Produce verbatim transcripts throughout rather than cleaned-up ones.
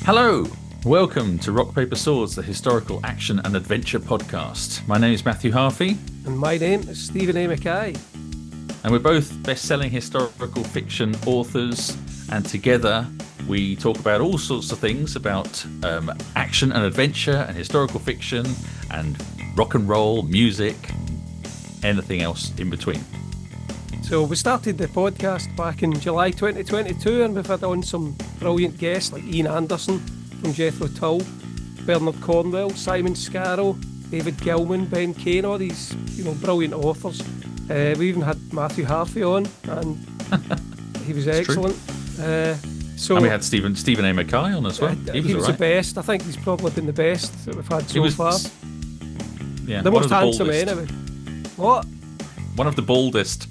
Hello, welcome to Rock Paper Swords, the historical action and adventure podcast. My name is Matthew Harvey. And my name is Stephen A. Mackay. And we're both best-selling historical fiction authors, and together we talk about all sorts of things about um, action and adventure and historical fiction and rock and roll, music, anything else in between. So we started the podcast back in July twenty twenty-two, and we've had on some brilliant guests like Ian Anderson from Jethro Tull, Bernard Cornwell, Simon Scarrow, David Gilman, Ben Kane, all these you know brilliant authors. Uh, we even had Matthew Harvey on, and he was excellent. Uh, so and we had Stephen Stephen A. Mackay on as well. Uh, he was, he was right. the best. I think he's probably been the best that we've had so was, far. Yeah, the most the handsome baldest. anyway. What? One of the baldest.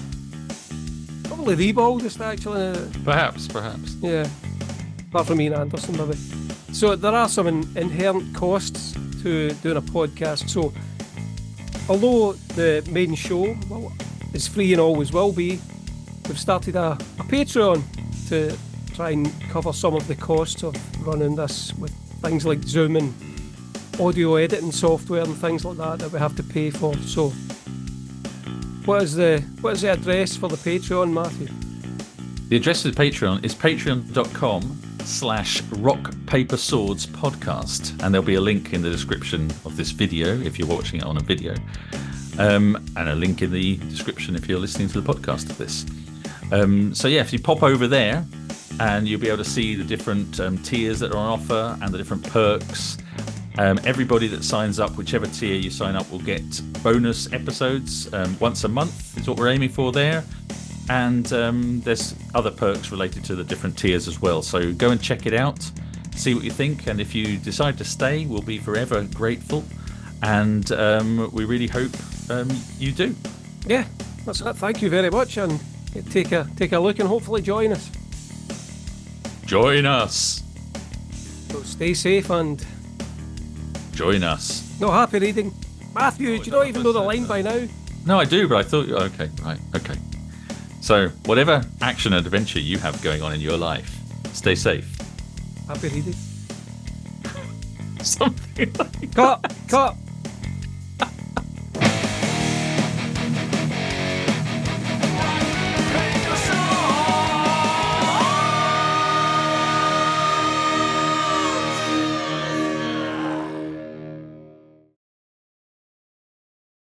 Probably the baldest, actually. Perhaps, perhaps. Yeah. Apart from Ian Anderson, maybe. So there are some in, inherent costs to doing a podcast. So although the main show well, is free and always will be, we've started a, a Patreon to try and cover some of the costs of running this with things like Zoom and audio editing software and things like that that we have to pay for. So what is the what is the address for the Patreon, Matthew? The address of the Patreon is patreon.com slash rock paper swords podcast, and there'll be a link in the description of this video if you're watching it on a video, um, and a link in the description if you're listening to the podcast of this. Um, so yeah, if you pop over there, and you'll be able to see the different um, tiers that are on offer and the different perks. Um, everybody that signs up, whichever tier you sign up, will get bonus episodes um, once a month is what we're aiming for there. And um, there's other perks related to the different tiers as well. So go and check it out, see what you think. And if you decide to stay, we'll be forever grateful. And um, we really hope um, you do. Yeah, that's it. Thank you very much. And take a, take a look and hopefully join us. Join us. So stay safe and join us. No happy reading. Matthew, oh, do you not even know the line by now? No, I do, but I thought, okay, right, okay. So, whatever action and adventure you have going on in your life, stay safe. Happy reading. Something like Cut, cut.